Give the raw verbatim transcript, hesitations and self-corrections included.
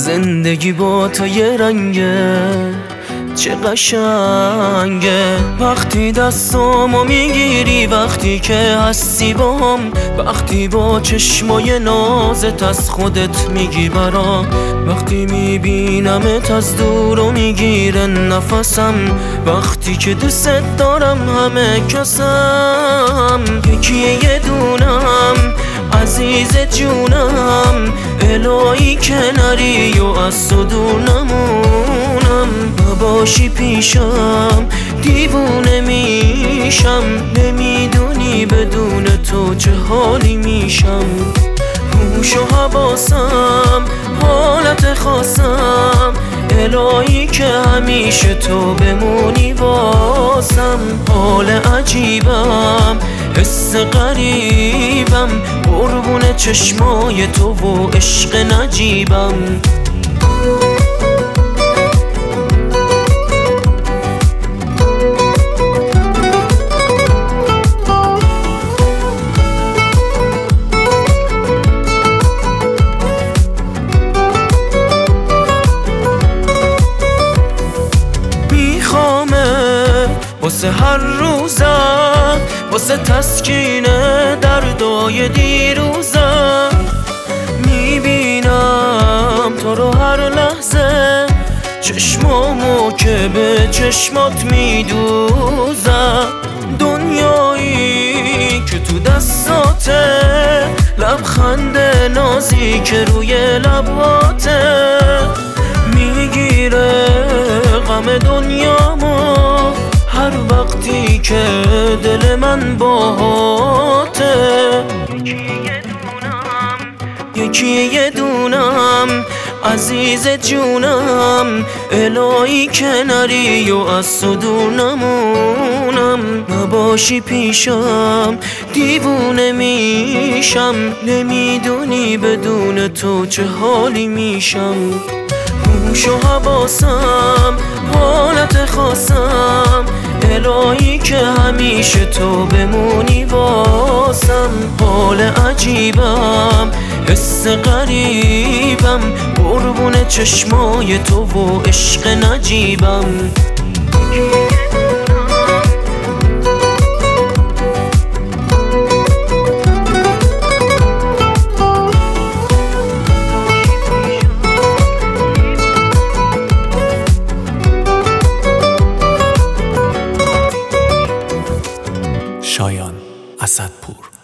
زندگی با تو یه رنگه چه قشنگه، وقتی دستامو میگیری، وقتی که هستی باهم، وقتی با چشمای نازت از خودت میگی برام، وقتی میبینمت از دور و میگیره نفسم، وقتی که دوست دارم همه کسم. یکی یه دونم عزیز جونم، الهی کناری و از تو دور نمونم، نباشی پیشم دیوونه میشم، نمیدونی بدون تو چه حالی میشم. هوش و حواسم حالت خاصم، الهی که همیشه تو بمونی واسم. حال عجیبم حس غریبم، قربون چشمای تو و عشق نجیبم. واسه هر روزم، واسه تسکین دردای دیروزم، میبینم تو رو هر لحظه، چشمامو که به چشمات میدوزم. دنیایی که تو دستاته، لبخند نازی که روی لباته، میگیره غم دنیامو هر وقتی که دل من باهاته. یکی یه دونم عزیز جونم، الهی کناری و از تو دور نمونم، نباشی پیشم دیوونه میشم، نمیدونی بدون تو چه حالی میشم. هوش و حواسم حالت خاصم، الهی که همیشه تو بمونی واسم. حال عجیبم حس غریبم، قربون چشمای تو و عشق نجیبم. شایان اسدپور.